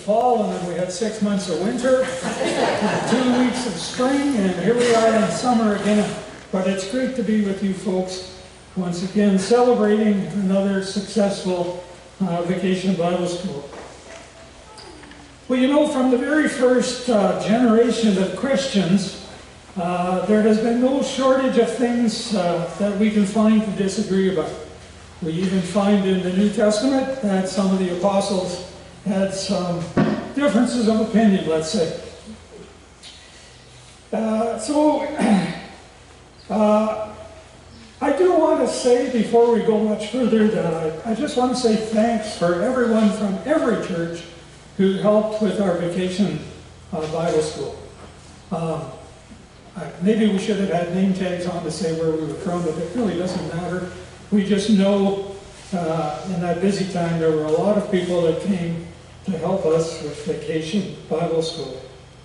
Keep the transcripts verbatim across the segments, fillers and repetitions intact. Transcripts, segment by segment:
fall, and then we had six months of winter, two weeks of spring, and here we are in summer again. But it's great to be with you folks once again, celebrating another successful uh, Vacation Bible School. Well, you know, from the very first uh, generation of Christians, uh, there has been no shortage of things uh, that we can find to disagree about. We even find in the New Testament that some of the apostles had some differences of opinion, let's say. Uh, so, uh, I do want to say, before we go much further, that I, I just want to say thanks for everyone from every church who helped with our Vacation uh, Bible School. Um, I, maybe we should have had name tags on to say where we were from, but it really doesn't matter. We just know uh, in that busy time there were a lot of people that came to help us with Vacation Bible School.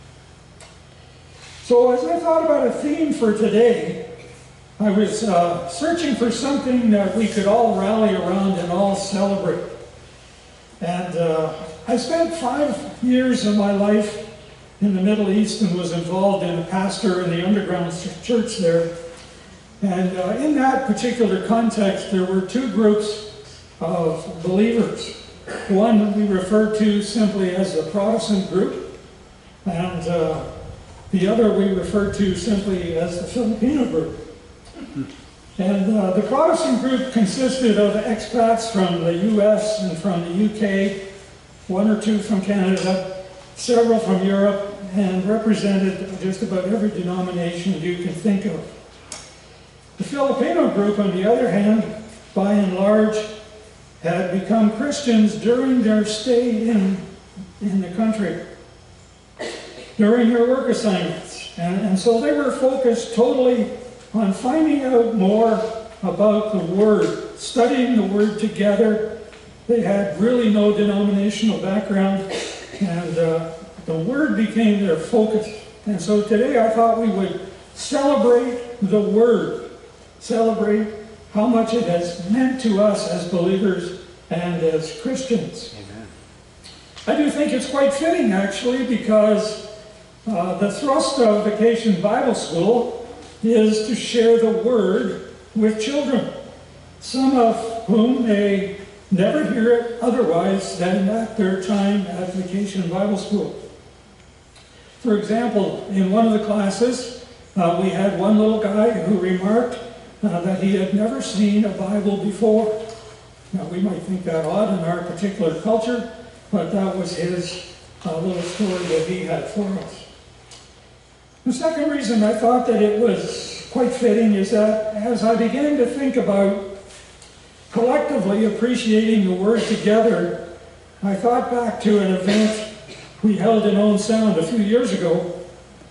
So as I thought about a theme for today, I was uh, searching for something that we could all rally around and all celebrate. And uh, I spent five years of my life in the Middle East and was involved in a pastor in the underground church there. And uh, in that particular context, there were two groups of believers. One we refer to simply as the Protestant group, and uh, the other we refer to simply as the Filipino group. And uh, the Protestant group consisted of expats from the U S and from the U K, one or two from Canada, several from Europe, and represented just about every denomination you can think of. The Filipino group, on the other hand, by and large, had become Christians during their stay in, in the country, during their work assignments. And, and so they were focused totally on finding out more about the Word, studying the Word together. They had really no denominational background, and uh, the Word became their focus. And so today I thought we would celebrate the Word, celebrate how much it has meant to us as believers and as Christians. Amen. I do think it's quite fitting, actually, because uh, the thrust of Vacation Bible School is to share the Word with children, some of whom may never hear it otherwise than at their time at Vacation Bible School. For example, in one of the classes, uh, we had one little guy who remarked Uh, that he had never seen a Bible before. Now, we might think that odd in our particular culture, but that was his uh, little story that he had for us. The second reason I thought that it was quite fitting is that as I began to think about collectively appreciating the Word together, I thought back to an event we held in Owen Sound a few years ago.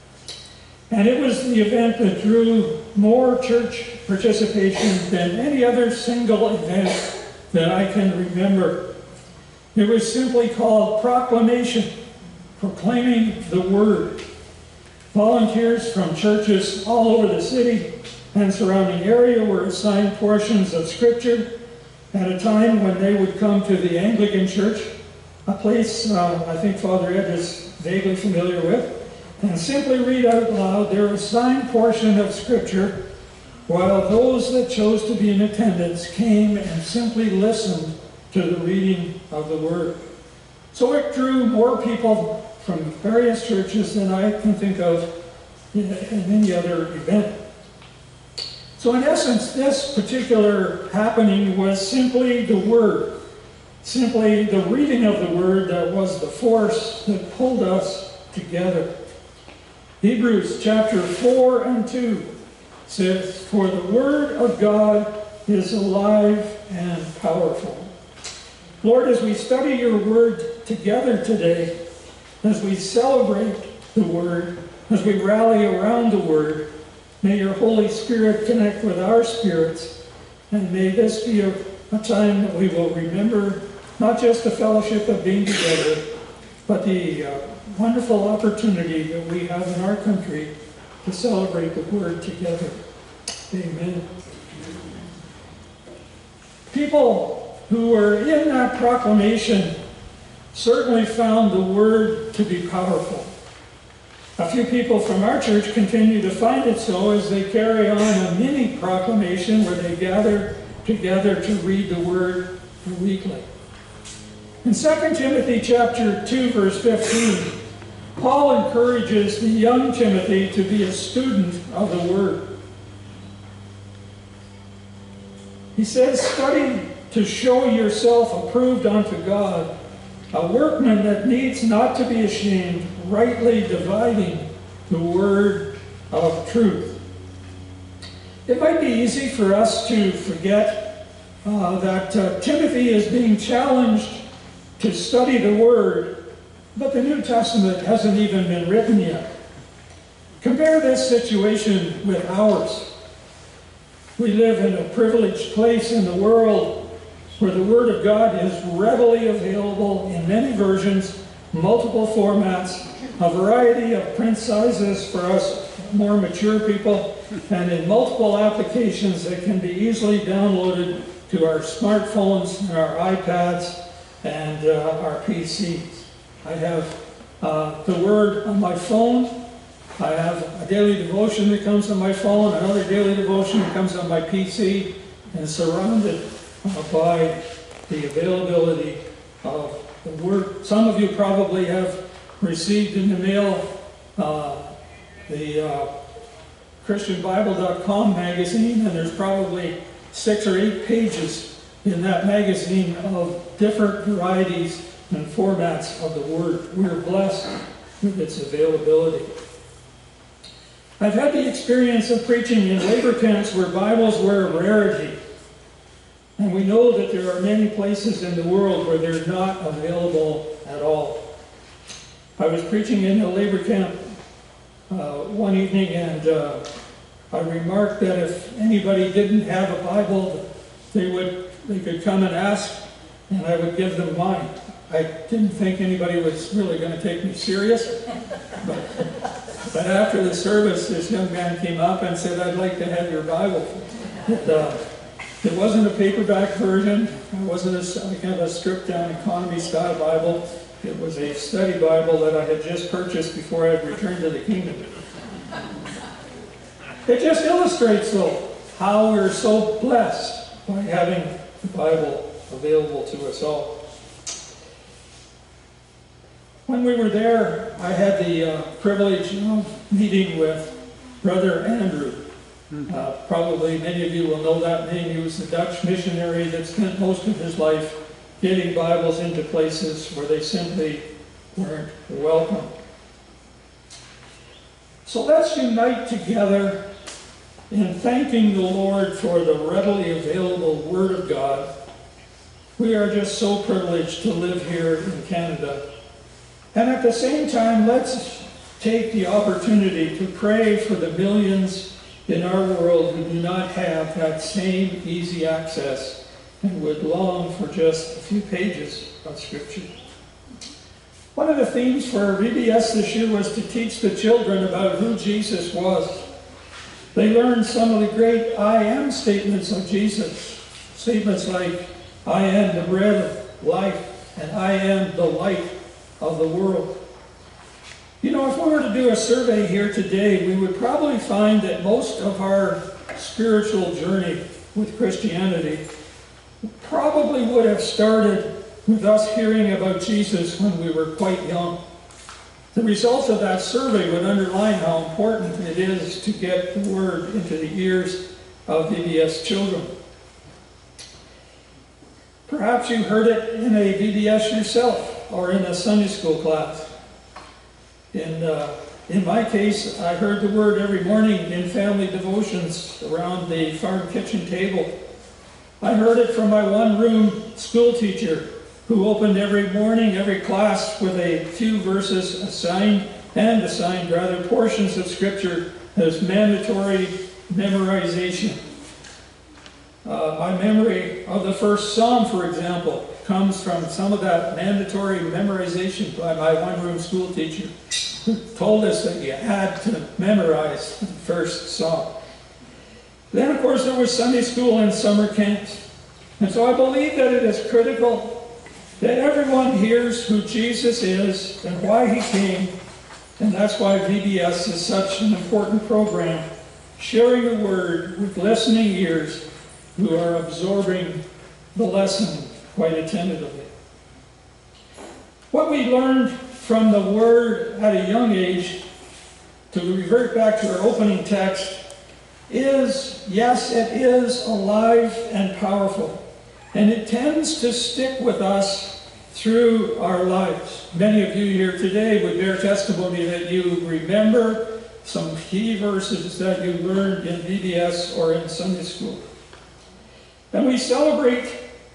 And it was the event that drew more church participation than any other single event that I can remember. It was simply called Proclamation, Proclaiming the Word. Volunteers from churches all over the city and surrounding area were assigned portions of Scripture at a time when they would come to the Anglican Church, a place uh, I think Father Ed is vaguely familiar with, and simply read out loud their assigned portion of Scripture, while those that chose to be in attendance came and simply listened to the reading of the Word. So it drew more people from various churches than I can think of in, in any other event. So in essence, this particular happening was simply the Word, simply the reading of the Word that was the force that pulled us together. Hebrews chapter four and two says, "For the Word of God is alive and powerful." Lord, as we study your Word together today, as we celebrate the Word, as we rally around the Word, may your Holy Spirit connect with our spirits, and may this be a, a time that we will remember not just the fellowship of being together, but the uh, wonderful opportunity that we have in our country to celebrate the Word together. Amen. People who were in that proclamation certainly found the Word to be powerful. A few people from our church continue to find it so as they carry on a mini proclamation where they gather together to read the Word weekly. In Second Timothy chapter two, verse fifteen, Paul encourages the young Timothy to be a student of the Word. He says, "Study to show yourself approved unto God, a workman that needs not to be ashamed, rightly dividing the word of truth." It might be easy for us to forget uh, that uh, Timothy is being challenged to study the Word, but the New Testament hasn't even been written yet. Compare this situation with ours. We live in a privileged place in the world where the Word of God is readily available in many versions, multiple formats, a variety of print sizes for us more mature people, and in multiple applications that can be easily downloaded to our smartphones and our iPads and uh, our P Cs. I have uh, the Word on my phone. I have a daily devotion that comes on my phone, another daily devotion that comes on my P C, and surrounded uh, by the availability of the Word. Some of you probably have received in the mail uh, the uh, Christian Bible dot com magazine, and there's probably six or eight pages in that magazine of different varieties and formats of the Word. We're blessed with its availability. I've had the experience of preaching in labor camps where Bibles were a rarity. And we know that there are many places in the world where they're not available at all. I was preaching in a labor camp uh, one evening, and uh, I remarked that if anybody didn't have a Bible, they would they could come and ask, and I would give them mine. I didn't think anybody was really going to take me serious, but, but after the service, this young man came up and said, "I'd like to have your Bible." It, uh, it wasn't a paperback version. It wasn't a, like kind of a stripped-down economy-style Bible. It was a study Bible that I had just purchased before I had returned to the kingdom. It just illustrates, though, how we're so blessed by having the Bible available to us all. When we were there, I had the uh, privilege of meeting with Brother Andrew. Uh, probably many of you will know that name. He was the Dutch missionary that spent most of his life getting Bibles into places where they simply weren't welcome. So let's unite together in thanking the Lord for the readily available Word of God. We are just so privileged to live here in Canada. And at the same time, let's take the opportunity to pray for the millions in our world who do not have that same easy access and would long for just a few pages of Scripture. One of the themes for V B S this year was to teach the children about who Jesus was. They learned some of the great I am statements of Jesus. Statements like, "I am the bread of life," and "I am the light of the world." You know, if we were to do a survey here today, we would probably find that most of our spiritual journey with Christianity probably would have started with us hearing about Jesus when we were quite young. The results of that survey would underline how important it is to get the Word into the ears of V B S children. Perhaps you heard it in a V B S yourself or in a Sunday school class. In, uh, in my case, I heard the Word every morning in family devotions around the farm kitchen table. I heard it from my one-room school teacher who opened every morning, every class with a few verses assigned, and assigned rather portions of Scripture as mandatory memorization. Uh, my memory of the first Psalm, for example, comes from some of that mandatory memorization by my one-room school teacher, who told us that you had to memorize the first Psalm. Then, of course, there was Sunday school and summer camps. And so I believe that it is critical that everyone hears who Jesus is and why he came, and that's why V B S is such an important program, sharing the word with listening ears who are absorbing the lesson quite attentively. What we learned from the word at a young age, to revert back to our opening text, is, yes, it is alive and powerful. And it tends to stick with us through our lives. Many of you here today would bear testimony that you remember some key verses that you learned in V B S or in Sunday school. And we celebrate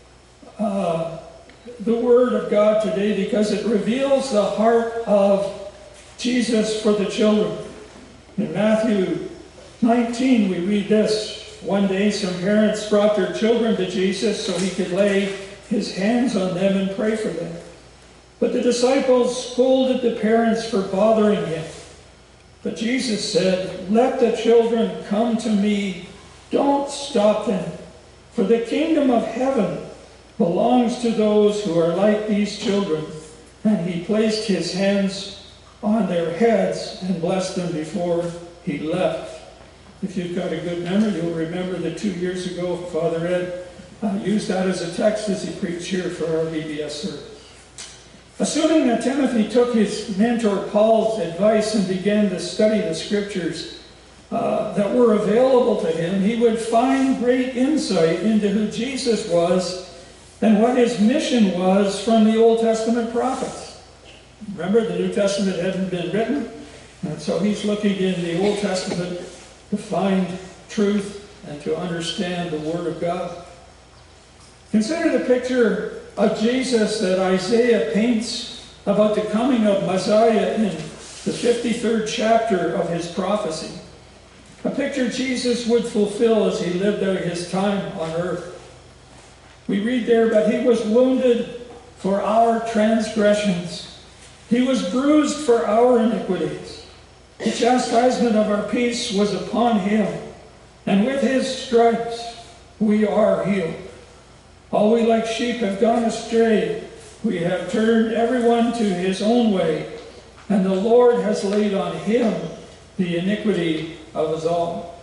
uh, the Word of God today because it reveals the heart of Jesus for the children. In Matthew nineteen, we read this. One day some parents brought their children to Jesus so he could lay his hands on them and pray for them. But the disciples scolded the parents for bothering him. But Jesus said, "Let the children come to me. Don't stop them. For the kingdom of heaven belongs to those who are like these children." And he placed his hands on their heads and blessed them before he left. If you've got a good memory, you'll remember that two years ago, Father Ed uh, used that as a text as he preached here for our V B S service. Assuming that Timothy took his mentor Paul's advice and began to study the scriptures uh, that were available to him, he would find great insight into who Jesus was and what his mission was from the Old Testament prophets. Remember, the New Testament hadn't been written, and so he's looking in the Old Testament to find truth and to understand the Word of God. Consider the picture of Jesus that Isaiah paints about the coming of Messiah in the fifty-third chapter of his prophecy. A picture Jesus would fulfill as he lived out his time on earth. We read there, "But he was wounded for our transgressions. He was bruised for our iniquities. The chastisement of our peace was upon him, and with his stripes we are healed. All we like sheep have gone astray. We have turned everyone to his own way, and the Lord has laid on him the iniquity of us all."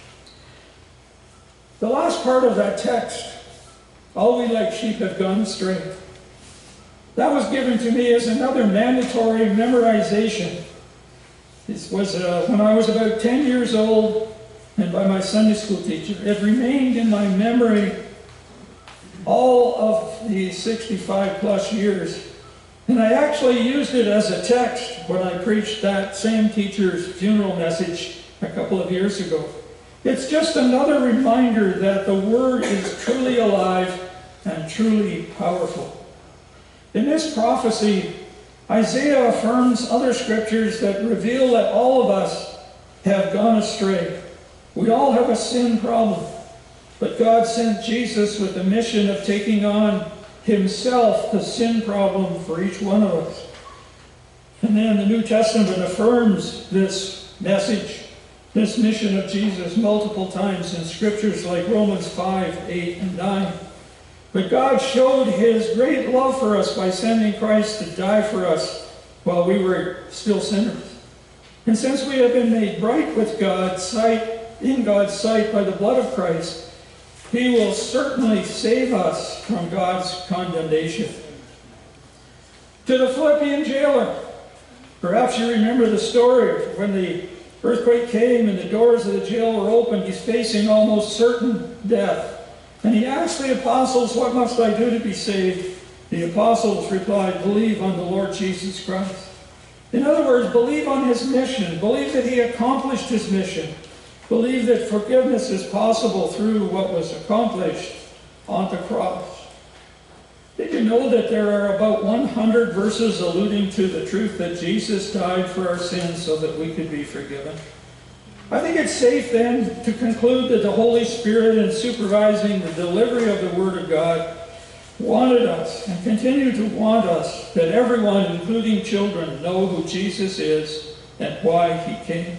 The last part of that text, "all we like sheep have gone astray," that was given to me as another mandatory memorization. This was uh, when I was about ten years old, and by my Sunday school teacher. It remained in my memory all of the sixty-five plus years. And I actually used it as a text when I preached that same teacher's funeral message a couple of years ago. It's just another reminder that the Word is truly alive and truly powerful. In this prophecy, Isaiah affirms other scriptures that reveal that all of us have gone astray. We all have a sin problem, but God sent Jesus with the mission of taking on himself the sin problem for each one of us. And then the New Testament affirms this message, this mission of Jesus multiple times in scriptures like Romans five, eight, and nine. But God showed his great love for us by sending Christ to die for us while we were still sinners. And since we have been made right with God's sight, in God's sight by the blood of Christ, he will certainly save us from God's condemnation. To the Philippian jailer, perhaps you remember the story when the earthquake came and the doors of the jail were open. He's facing almost certain death. And he asked the apostles, "What must I do to be saved?" The apostles replied, "Believe on the Lord Jesus Christ." In other words, believe on his mission. Believe that he accomplished his mission. Believe that forgiveness is possible through what was accomplished on the cross. Did you know that there are about one hundred verses alluding to the truth that Jesus died for our sins so that we could be forgiven? I think it's safe then to conclude that the Holy Spirit, in supervising the delivery of the Word of God, wanted us and continue to want us, that everyone, including children, know who Jesus is and why he came.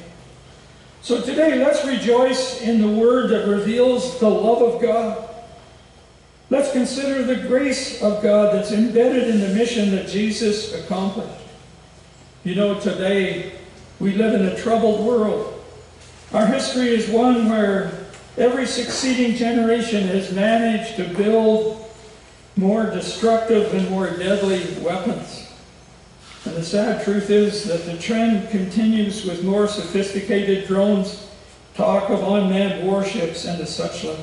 So today, let's rejoice in the Word that reveals the love of God. Let's consider the grace of God that's embedded in the mission that Jesus accomplished. You know, today we live in a troubled world. Our history is one where every succeeding generation has managed to build more destructive and more deadly weapons. And the sad truth is that the trend continues with more sophisticated drones, talk of unmanned warships, and the such like.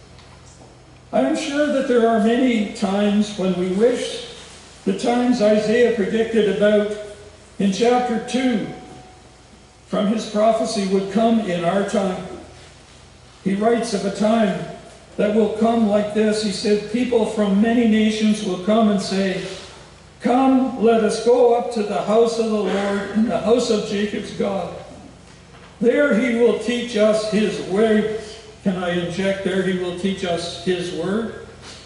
I am sure that there are many times when we wish the times Isaiah predicted about in chapter two from his prophecy would come in our time. He writes of a time that will come like this. He said, people from many nations will come and say, come, let us go up to the house of the Lord, in the house of Jacob's God. There he will teach us his ways. Can I inject there? He will teach us his word.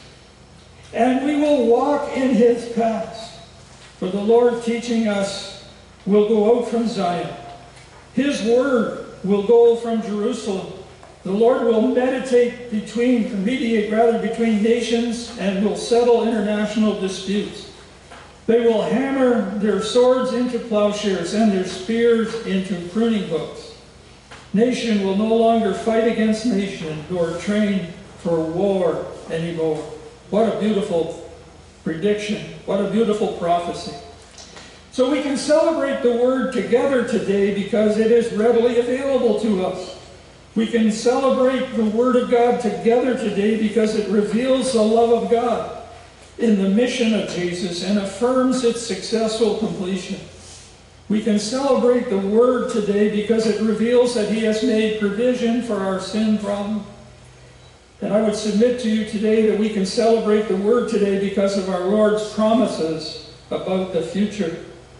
And we will walk in his paths. For the Lord teaching us will go out from Zion. His word will go from Jerusalem. The Lord will meditate between, mediate rather between nations and will settle international disputes. They will hammer their swords into plowshares and their spears into pruning hooks. Nation will no longer fight against nation, nor train for war anymore. What a beautiful prediction. What a beautiful prophecy. So we can celebrate the Word together today because it is readily available to us. We can celebrate the Word of God together today because it reveals the love of God in the mission of Jesus and affirms its successful completion. We can celebrate the Word today because it reveals that He has made provision for our sin problem. And I would submit to you today that we can celebrate the Word today because of our Lord's promises about the future.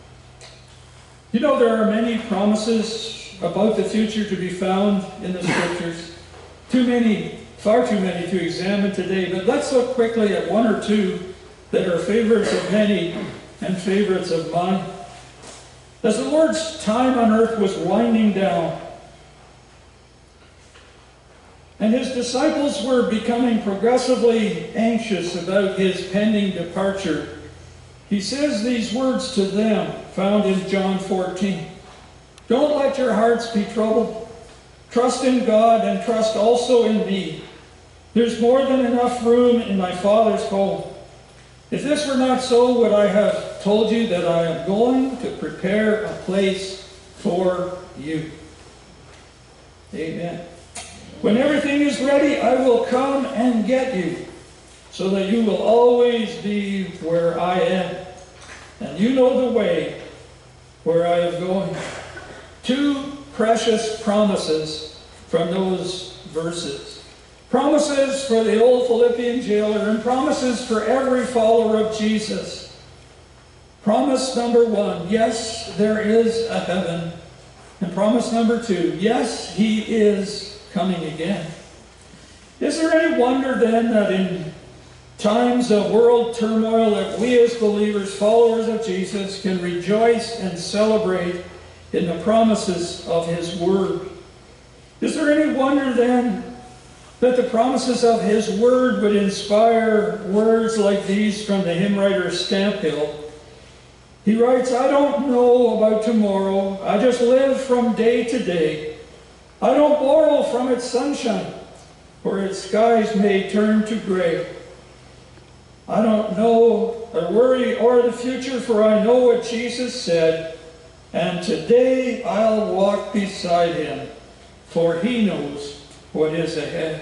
You know, there are many promises about the future to be found in the Scriptures. Too many, far too many to examine today, but let's look quickly at one or two that are favorites of many and favorites of mine. As the Lord's time on earth was winding down, and his disciples were becoming progressively anxious about his pending departure, he says these words to them, found in John fourteen. Don't let your hearts be troubled. Trust in God and trust also in me. There's more than enough room in my Father's home. If this were not so, would I have told you that I am going to prepare a place for you? Amen. When everything is ready, I will come and get you, so that you will always be where I am. And you know the way where I am going. Two precious promises from those verses. Promises for the old Philippian jailer and promises for every follower of Jesus. Promise number one, yes, there is a heaven. And promise number two, yes, he is coming again. Is there any wonder then that in times of world turmoil that we as believers, followers of Jesus, can rejoice and celebrate in the promises of his word? Is there any wonder then that the promises of his word would inspire words like these from the hymn writer Stamphill? He writes, I don't know about tomorrow. I just live from day to day. I don't borrow from its sunshine, for its skies may turn to gray. I don't know or worry o'er the future, for I know what Jesus said, and today I'll walk beside him, for he knows what is ahead.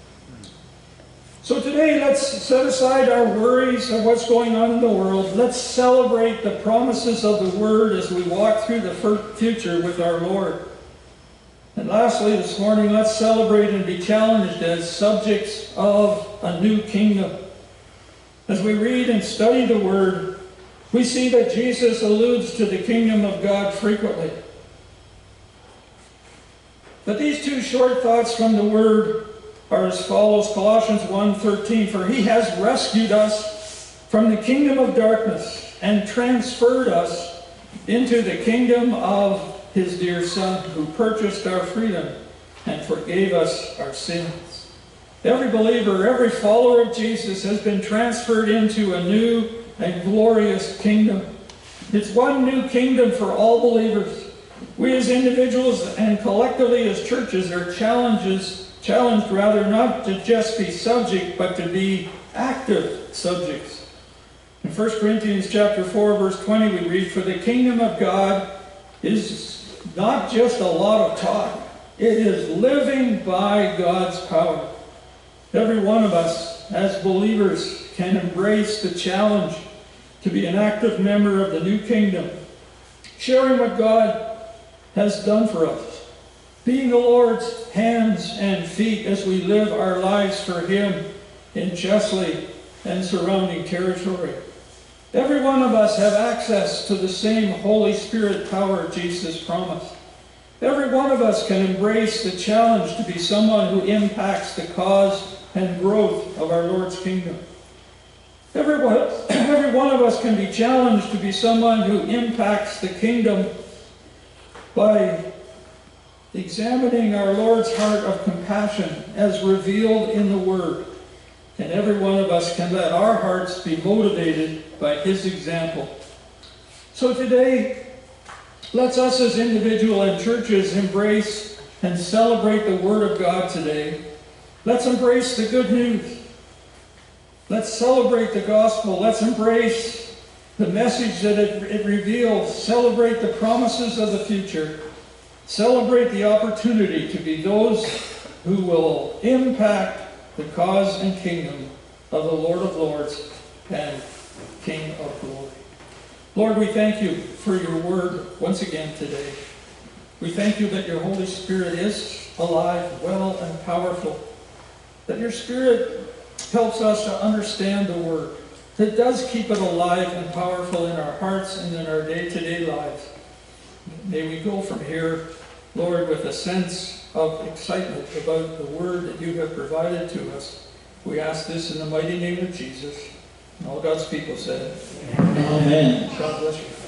So today, let's set aside our worries of what's going on in the world. Let's celebrate the promises of the Word as we walk through the future with our Lord. And lastly, this morning, let's celebrate and be challenged as subjects of a new kingdom. As we read and study the Word, we see that Jesus alludes to the kingdom of God frequently. But these two short thoughts from the Word are as follows. Colossians one thirteen, for he has rescued us from the kingdom of darkness and transferred us into the kingdom of his dear Son, who purchased our freedom and forgave us our sins. Every believer, every follower of Jesus has been transferred into a new and glorious kingdom. It's one new kingdom for all believers. We as individuals and collectively as churches are challenges, challenged rather not to just be subject, but to be active subjects. In First Corinthians chapter four, verse twenty, we read, "For the kingdom of God is not just a lot of talk. It is living by God's power." Every one of us, as believers, can embrace the challenge to be an active member of the new kingdom, sharing what God has done for us, being the Lord's hands and feet as we live our lives for Him in Chesley and surrounding territory. Every one of us have access to the same Holy Spirit power Jesus promised. Every one of us can embrace the challenge to be someone who impacts the cause and growth of our Lord's kingdom. Every one, every one of us can be challenged to be someone who impacts the kingdom by examining our Lord's heart of compassion as revealed in the Word. And every one of us can let our hearts be motivated by His example. So today, let's us as individual and churches embrace and celebrate the Word of God today. Let's embrace the good news. Let's celebrate the gospel. Let's embrace the message that it, it reveals. Celebrate the promises of the future. Celebrate the opportunity to be those who will impact the cause and kingdom of the Lord of Lords and King of Glory. Lord, we thank you for your word once again today. We thank you that your Holy Spirit is alive, well, and powerful. That your Spirit helps us to understand the word. That does keep it alive and powerful in our hearts and in our day-to-day lives. May we go from here, Lord, with a sense of excitement about the word that you have provided to us. We ask this in the mighty name of Jesus. And all God's people said, Amen. God bless you.